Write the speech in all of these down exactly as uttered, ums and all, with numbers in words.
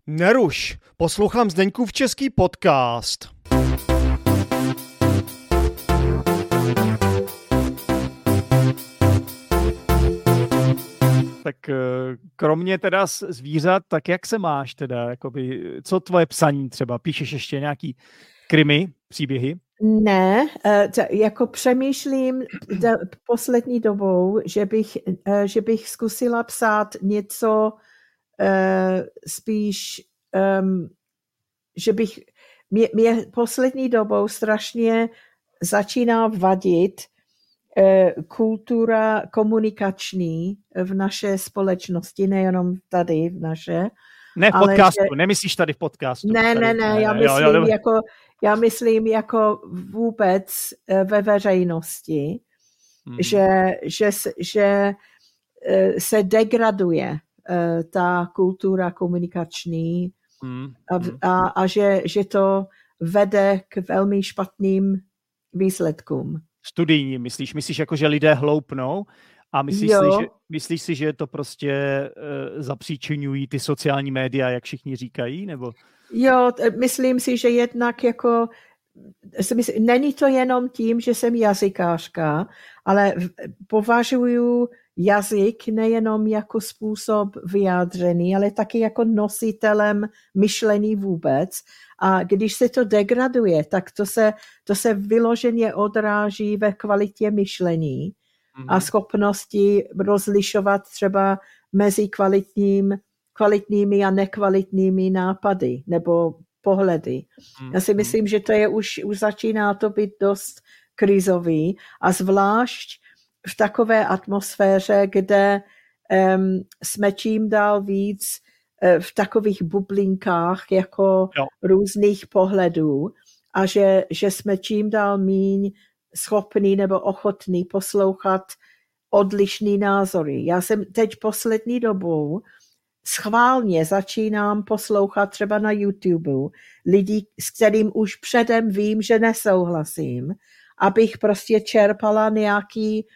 Neruš, poslouchám Zdeňkův český podcast. Tak kromě teda zvířat, tak jak se máš teda? Jakoby, co tvoje psaní třeba? Píšeš ještě nějaký krimi, příběhy? Ne, jako přemýšlím poslední dobou, že bych, že bych zkusila psát něco spíš, že bych, mě, mě poslední dobou strašně začíná vadit kultura komunikační v naše společnosti, nejenom tady v naše. Ne v podcastu, že... nemyslíš tady v podcastu. Ne, tady, ne, ne, já myslím, jo, jo, jako, já myslím jako vůbec ve veřejnosti, hmm. že, že, že se degraduje ta kultura komunikační hmm. a, a, a že, že to vede k velmi špatným výsledkům. Studijní, myslíš? Myslíš jako, že lidé hloupnou? A myslíš si, že, myslíš si, že to prostě uh, zapříčiňují ty sociální média, jak všichni říkají? Nebo? Jo, myslím si, že jednak jako, myslím, není to jenom tím, že jsem jazykářka, ale považuji jazyk nejenom jako způsob vyjádření, ale taky jako nositelem myšlení vůbec. A když se to degraduje, tak to se, to se vyloženě odráží ve kvalitě myšlení a schopnosti rozlišovat třeba mezi kvalitním, kvalitními a nekvalitními nápady nebo pohledy. Já si myslím, že to je už, už začíná to být dost krizový a zvlášť v takové atmosféře, kde um, jsme čím dál víc uh, v takových bublinkách jako jo. různých pohledů a že, že jsme čím dál míň schopný nebo ochotný poslouchat odlišný názory. Já jsem teď poslední dobou schválně začínám poslouchat třeba na YouTube lidí, s kterým už předem vím, že nesouhlasím, abych prostě čerpala nějaký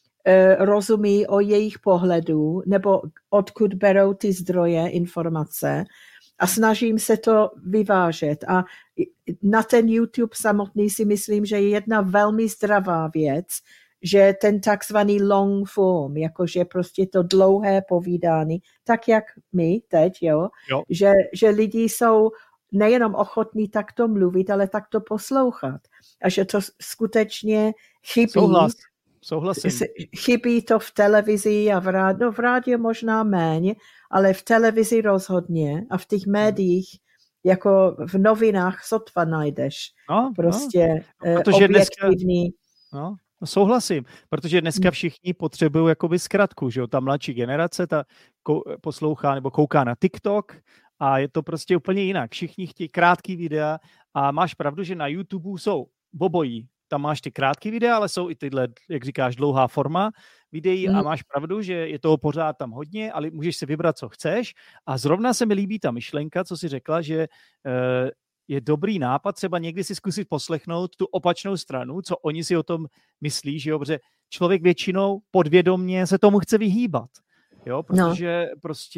uh, rozumí o jejich pohledu nebo odkud berou ty zdroje, informace a snažím se to vyvážet. A na ten YouTube samotný si myslím, že je jedna velmi zdravá věc, že ten takzvaný long form, jakože prostě to dlouhé povídání, tak jak my teď, jo, jo. Že, že lidi jsou nejenom ochotní takto mluvit, ale takto poslouchat. A že to skutečně chybí. Souhlas. Souhlasím. Chybí to v televizi a v rádiu, no v rádiu možná méně, ale v televizi rozhodně a v těch médiích, jako v novinách sotva najdeš. No, prostě no, protože objektivní. Dneska, no, souhlasím, protože dneska všichni potřebují jakoby zkratku, že jo, ta mladší generace ta poslouchá nebo kouká na TikTok a je to prostě úplně jinak. Všichni chtějí krátký videa a máš pravdu, že na YouTube jsou obojí. Tam máš ty krátké videa, ale jsou i tyhle, jak říkáš, dlouhá forma videí mm. a máš pravdu, že je toho pořád tam hodně, ale můžeš si vybrat, co chceš. A zrovna se mi líbí ta myšlenka, co jsi řekla, že uh, je dobrý nápad třeba někdy si zkusit poslechnout tu opačnou stranu, co oni si o tom myslí, že jo, protože člověk většinou podvědomně se tomu chce vyhýbat, jo, protože no. prostě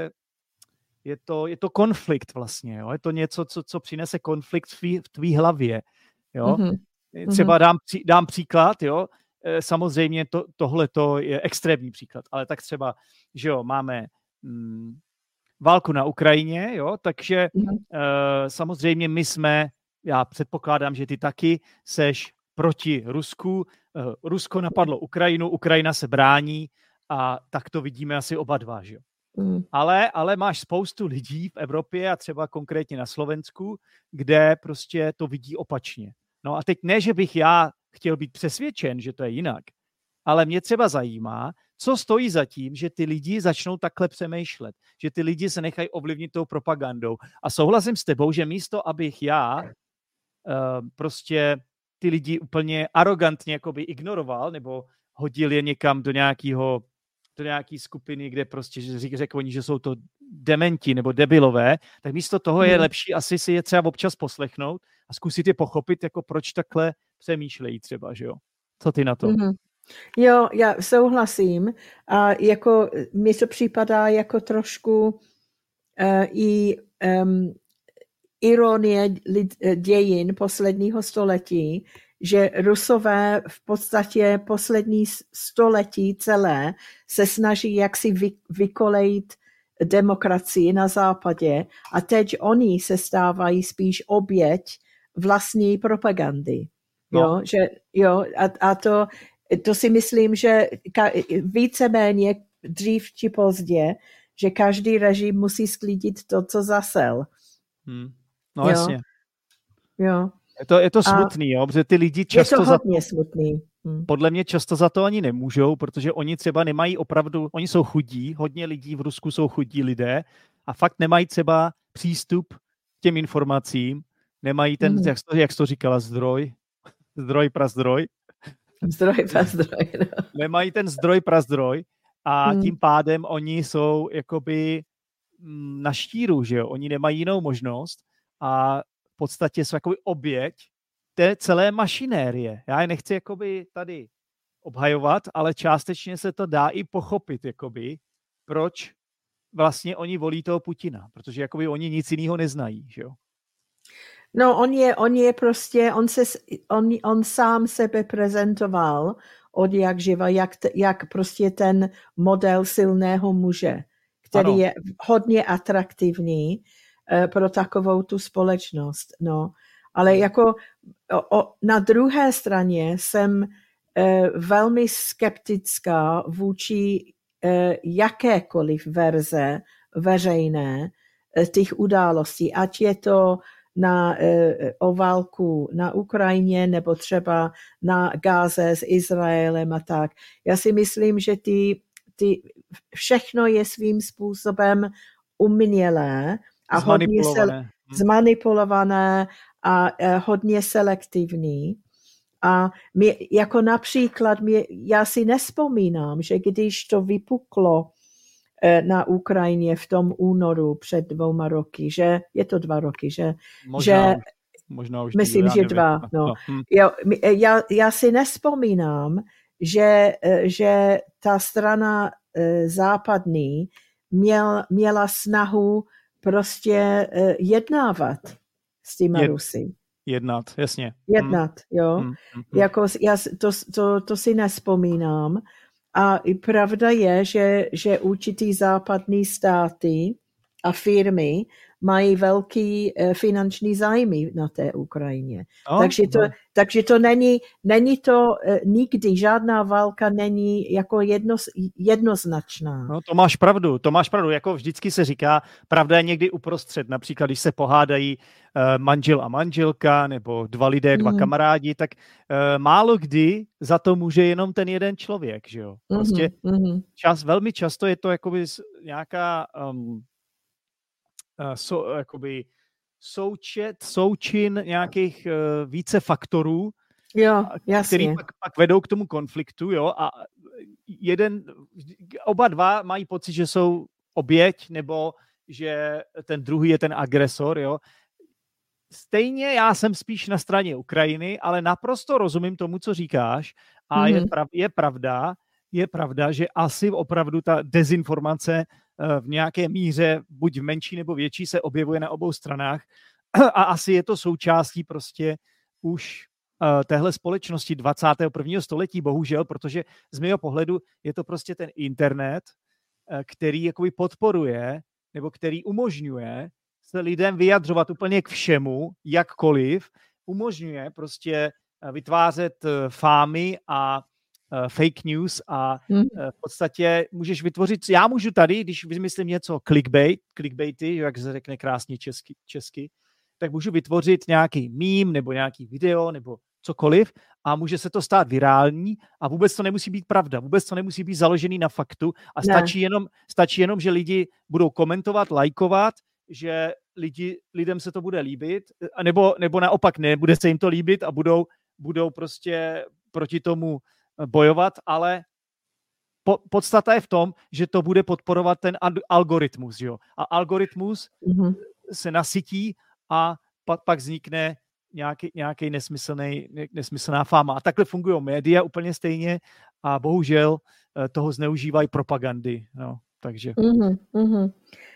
je to, je to konflikt vlastně, jo, je to něco, co, co přinese konflikt v tvý, v tvý hlavě, jo. Mm-hmm. Třeba dám, dám příklad, jo, samozřejmě to, tohleto je extrémní příklad, ale tak třeba, že jo, máme mm, válku na Ukrajině, jo, takže mm. uh, samozřejmě my jsme, já předpokládám, že ty taky seš proti Rusku, uh, Rusko napadlo Ukrajinu, Ukrajina se brání a tak to vidíme asi oba dva, že jo. Mm. Ale, ale máš spoustu lidí v Evropě a třeba konkrétně na Slovensku, kde prostě to vidí opačně. No a teď ne, že bych já chtěl být přesvědčen, že to je jinak, ale mě třeba zajímá, co stojí za tím, že ty lidi začnou takhle přemýšlet, že ty lidi se nechají ovlivnit tou propagandou. A souhlasím s tebou, že místo, abych já uh, prostě ty lidi úplně arrogantně jakoby ignoroval nebo hodil je někam do nějakého do nějaký skupiny, kde prostě řekl oni, že jsou to dementi nebo debilové, tak místo toho je lepší asi si je třeba občas poslechnout a zkusit je pochopit, jako proč takhle přemýšlejí třeba, že jo? Co ty na to? Mm-hmm. Jo, já souhlasím a jako mi to připadá jako trošku uh, i um, ironie dějin posledního století, že Rusové v podstatě poslední století celé se snaží jaksi vy, vykolejit demokracii na západě a teď oni se stávají spíš oběť vlastní propagandy. No. Jo, že, jo, a, a to, to si myslím, že ka, víceméně dřív či pozdě, že každý režim musí sklidit to, co zasel. Hmm. No jo. Jasně. Jo. Je to, je to smutný, jo, protože ty lidi často... Je to hodně za to, smutný. Hmm. Podle mě často za to ani nemůžou, protože oni třeba nemají opravdu, oni jsou chudí, hodně lidí v Rusku jsou chudí lidé a fakt nemají třeba přístup k těm informacím, nemají ten, hmm. jak, to, jak jsi to říkala, zdroj, zdroj prazdroj. Zdroj prazdroj, no. Nemají ten zdroj prazdroj a hmm. tím pádem oni jsou jakoby na štíru, že jo, oni nemají jinou možnost a v podstatě jsou jakoby oběť té celé mašinérie. Já je nechci jakoby tady obhajovat, ale částečně se to dá i pochopit, jakoby, proč vlastně oni volí toho Putina, protože jakoby oni nic jiného neznají, že jo? No, on je, on je prostě, on, se, on, on sám sebe prezentoval od jak živa, jak, jak prostě ten model silného muže, který ano. je hodně atraktivní uh, pro takovou tu společnost, no. Ale jako o, o, na druhé straně jsem uh, velmi skeptická vůči uh, jakékoliv verze veřejné uh, těch událostí, ať je to na uh, o válku na Ukrajině nebo třeba na Gáze s Izraelem a tak. Já si myslím, že ty, ty, všechno je svým způsobem umělé a hodně se, zmanipulované a uh, hodně selektivní. A mě, jako například, mě, já si nespomínám, že když to vypuklo uh, na Ukrajině v tom únoru před dvouma roky, že je to dva roky, že, možná, že možná už myslím, že dva. No. No. Hm. Já, já, já si nespomínám, že, že ta strana uh, západní měl, měla snahu prostě uh, jednávat s těma Jed, Rusy. Jednat, jasně. Jednat, hmm. jo. Hmm. Hmm. Jako, já to, to, to si nespomínám. A i pravda je, že, že určitý západní státy a firmy mají velký uh, finanční zájmy na té Ukrajině. No, takže to, no. takže to není, není to uh, nikdy, žádná válka není jako jedno, jednoznačná. No, to máš pravdu, to máš pravdu. Jako vždycky se říká, pravda je někdy uprostřed. Například, když se pohádají uh, manžel a manželka, nebo dva lidé, dva mm. kamarádi, tak uh, málo kdy za to může jenom ten jeden člověk, že jo? Prostě mm-hmm. čas, velmi často je to jakoby nějaká... Um, So, jakoby součet, součin nějakých uh, více faktorů, jo, který pak, pak vedou k tomu konfliktu, jo, a jeden, oba dva mají pocit, že jsou oběť, nebo že ten druhý je ten agresor, jo. Stejně já jsem spíš na straně Ukrajiny, ale naprosto rozumím tomu, co říkáš a mm-hmm. je, prav, je pravda, je pravda, že asi opravdu ta dezinformace v nějaké míře, buď v menší nebo větší, se objevuje na obou stranách a asi je to součástí prostě už uh, téhle společnosti dvacátého prvního století, bohužel, protože z mého pohledu je to prostě ten internet, uh, který jakoby podporuje nebo který umožňuje se lidem vyjadřovat úplně k všemu, jakkoliv, umožňuje prostě uh, vytvářet uh, fámy a Uh, fake news a uh, v podstatě můžeš vytvořit, já můžu tady, když vymyslím něco clickbait, clickbaity, jak se řekne krásně česky, česky, tak můžu vytvořit nějaký meme nebo nějaký video nebo cokoliv a může se to stát virální a vůbec to nemusí být pravda, vůbec to nemusí být založený na faktu a stačí jenom, stačí jenom, že lidi budou komentovat, lajkovat, že lidi, lidem se to bude líbit, nebo, nebo naopak ne, bude se jim to líbit a budou, budou prostě proti tomu bojovat, ale po, podstata je v tom, že to bude podporovat ten algoritmus, jo. A algoritmus mm-hmm. se nasytí a pak, pak vznikne nějaký, nějaký nesmyslný, nesmyslná fáma. A takhle fungují média úplně stejně a bohužel toho zneužívají propagandy, no. Takže. Mm-hmm, mm-hmm.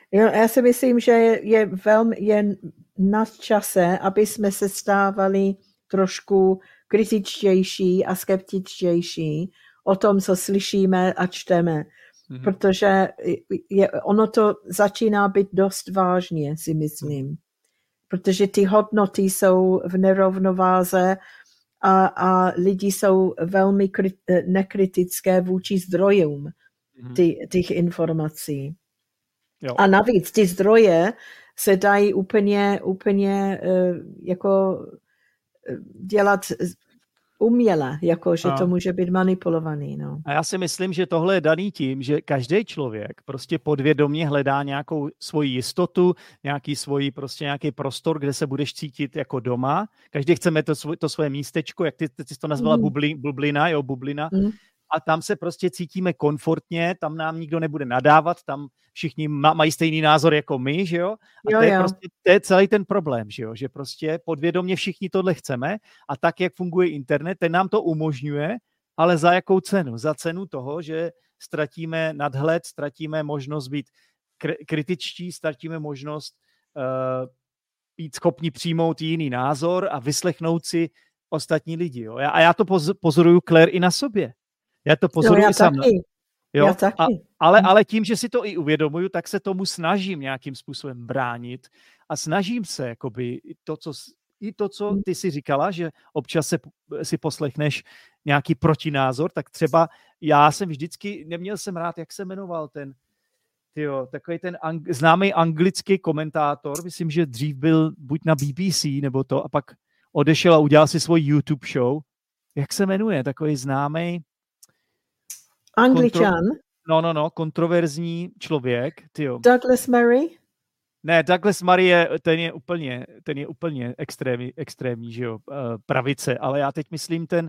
Já si myslím, že je velmi je na čase, aby jsme se stávali trošku kritičtější a skeptičtější o tom, co slyšíme a čteme. Mm-hmm. Protože je, ono to začíná být dost vážně, si myslím. Protože ty hodnoty jsou v nerovnováze a, a lidi jsou velmi kri, nekritické vůči zdrojům mm-hmm. ty, těch informací. Jo. A navíc ty zdroje se dají úplně, úplně uh, jako dělat uměle, jako že a. to může být manipulovaný. No. A já si myslím, že tohle je daný tím, že každý člověk prostě podvědomě hledá nějakou svoji jistotu, nějaký svůj prostě nějaký prostor, kde se budeš cítit jako doma. Každý chceme to, svoj, to svoje místečko, jak ty, ty jsi to nazvala mm. bubli, bublina, jo, bublina. Mm. A tam se prostě cítíme komfortně, tam nám nikdo nebude nadávat, tam všichni mají stejný názor jako my, že jo? A jo, to, je jo. Prostě, to je celý ten problém, že jo? Že prostě podvědomě všichni tohle chceme a tak, jak funguje internet, ten nám to umožňuje, ale za jakou cenu? Za cenu toho, že ztratíme nadhled, ztratíme možnost být kritičtí, ztratíme možnost uh, být schopni přijmout jiný názor a vyslechnout si ostatní lidi, jo? A já to pozoruju, Claire, i na sobě. Já to pozoruji no, já sám. Taky. Jo? Já taky. A, ale, ale tím, že si to i uvědomuju, tak se tomu snažím nějakým způsobem bránit a snažím se, jakoby, to, co, i to, co ty si říkala, že občas se, si poslechneš nějaký protinázor, tak třeba já jsem vždycky, neměl jsem rád, jak se jmenoval ten, tyjo, takový ten ang, známý anglický komentátor, myslím, že dřív byl buď na B B C nebo to, a pak odešel a udělal si svůj YouTube show. Jak se jmenuje? Takový známý Angličan? Kontro... No, no, no, kontroverzní člověk. Tyjo. Douglas Murray? Ne, Douglas Murray je, ten je úplně, ten je úplně extrémní, extrémní, že jo, pravice, ale já teď myslím ten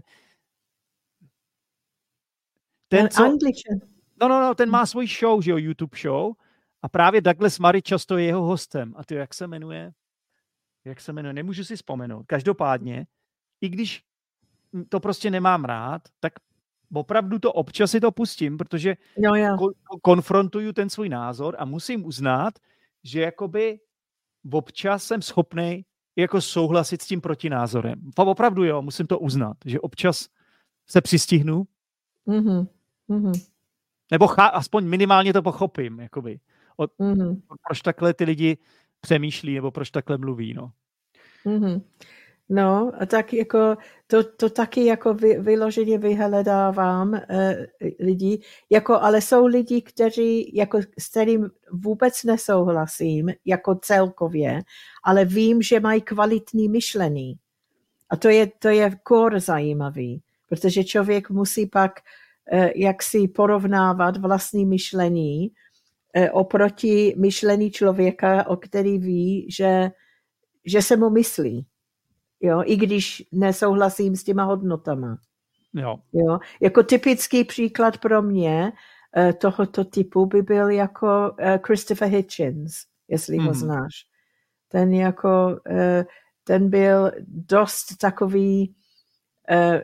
ten, ten co... Angličan. No, no, no, ten má svůj show, že jo, YouTube show a právě Douglas Murray často je jeho hostem. A ty, jak se jmenuje? Jak se jmenuje? Nemůžu si vzpomenout. Každopádně, i když to prostě nemám rád, tak opravdu to občas si to pustím, protože no, jo. Ko- konfrontuju ten svůj názor a musím uznat, že jakoby občas jsem schopnej jako souhlasit s tím protinázorem. Opravdu jo, musím to uznat, že občas se přistihnu. Mm-hmm. Mm-hmm. Nebo chá- aspoň minimálně to pochopím, jakoby. O, mm-hmm. Proč takhle ty lidi přemýšlí, nebo proč takhle mluví, no. Mm-hmm. No, a tak jako to, to taky jako vy, vyloženě vyhledávám uh, lidi, jako, ale jsou lidi, kteří, jako, s kterým vůbec nesouhlasím, jako celkově, ale vím, že mají kvalitní myšlení. A to je, to je kor zajímavý, protože člověk musí pak uh, jaksi porovnávat vlastní myšlení uh, oproti myšlení člověka, o který ví, že, že se mu myslí. Jo, i když nesouhlasím s těma hodnotama. Jo. Jo, jako typický příklad pro mě uh, tohoto typu by byl jako uh, Christopher Hitchens, jestli mm. ho znáš. Ten jako, uh, ten byl dost takový uh,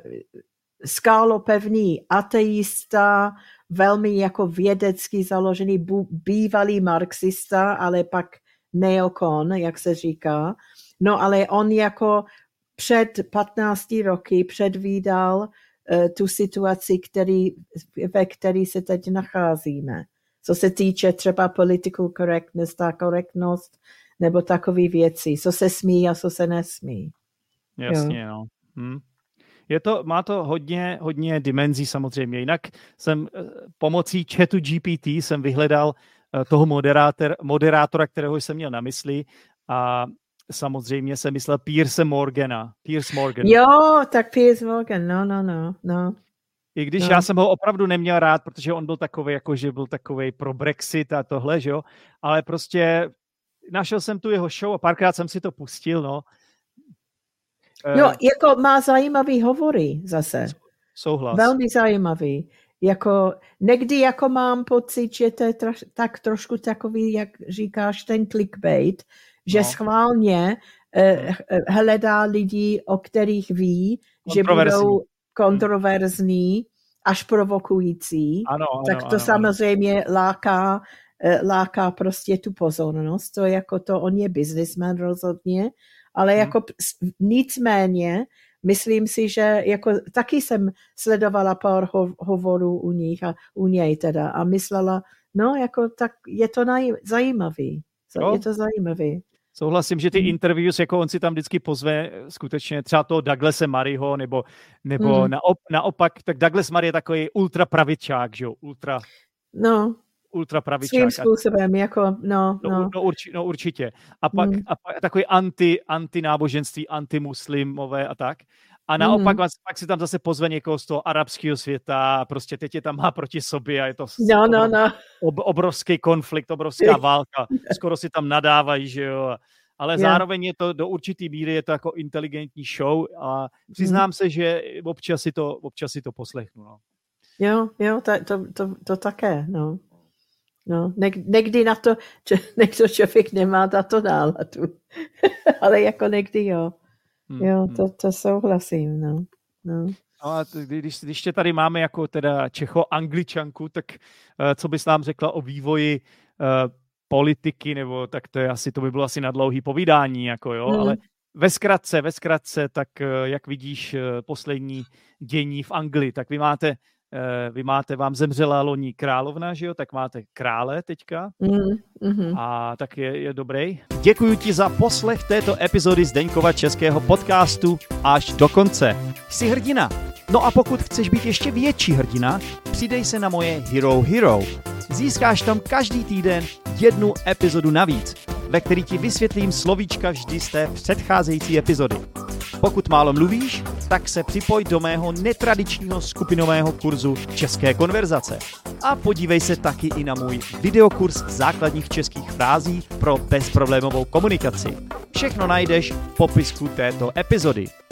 skálopevný ateista, velmi jako vědecky založený, bů, bývalý marxista, ale pak neokon, jak se říká. No ale on jako před patnácti roky předvídal uh, tu situaci, který, ve které se teď nacházíme. Co se týče třeba political correctness, ta korektnost, nebo takové věci, co se smí a co se nesmí. Jasně, no. Hm. Je to, má to hodně, hodně dimenzí samozřejmě. Jinak jsem pomocí chatu G P T jsem vyhledal toho moderátor, moderátora, kterého jsem měl na mysli, a samozřejmě jsem myslel Pierce Morgana. Pierce Morgan. Jo, tak Pierce Morgan, no, no, no, no. I když no. já jsem ho opravdu neměl rád, protože on byl takový, jako že byl takovej pro Brexit a tohle, že jo, ale prostě našel jsem tu jeho show a párkrát jsem si to pustil, no. Jo, uh, jako má zajímavý hovory zase. Souhlas. Velmi zajímavý. Jako, někdy jako mám pocit, že to je troš, tak trošku takový, jak říkáš, ten clickbait, že no. schválně uh, hledá lidi, o kterých ví, že budou kontroverzní, až provokující. Ano, ano, tak to ano, samozřejmě ano. láká láká prostě tu pozornost, to jako to, on je businessman rozhodně, ale jako hmm. nicméně, myslím si, že jako taky jsem sledovala pár ho, hovorů u nich a u něj teda a myslela, no jako tak je to naj, zajímavý, no. je to zajímavý. Souhlasím, že ty interviews, jako on si tam vždycky pozve skutečně třeba toho Douglase Murrayho, nebo, nebo mm. naop, naopak, tak Douglas Murray je takový ultrapravičák, že jo, ultra... No. ultrapravičák. Svým způsobem, jako, no, no. no. No, urči, no určitě. A pak, mm. a pak takový anti, antináboženství, antimuslimové a tak. A naopak mm. pak si tam zase pozve někoho z toho arabského světa a prostě teď je tam má proti sobě a je to no, no, no. Ob, obrovský konflikt, obrovská válka. Skoro si tam nadávají, že jo. Ale yeah. zároveň je to do určitý míry je to jako inteligentní show a přiznám mm. se, že občas si to, občas si to poslechnu. No. Jo, jo, to, to, to, to také, no. No, někdy na to, někdo člověk nemá na to náladu, ale jako někdy jo. Jo, to, to souhlasím, no. no. No a když, když tě tady máme jako teda Čecho-Angličanku, tak uh, co bys nám řekla o vývoji uh, politiky, nebo tak to je asi, to by bylo asi na dlouhý povídání, jako jo, mm. ale ve zkratce, ve zkratce, tak uh, jak vidíš uh, poslední dění v Anglii, tak vy máte Vy máte, vám zemřela loni královna, že jo, tak máte krále teďka mm, mm. a tak je, je dobrý. Děkuji ti za poslech této epizody Zdeňkova českého podcastu až do konce. Jsi hrdina. No a pokud chceš být ještě větší hrdina, přidej se na moje Hero Hero. Získáš tam každý týden jednu epizodu navíc, ve který ti vysvětlím slovíčka vždy z té předcházející epizody. Pokud málo mluvíš, tak se připoj do mého netradičního skupinového kurzu České konverzace. A podívej se taky i na můj videokurs základních českých frází pro bezproblémovou komunikaci. Všechno najdeš v popisku této epizody.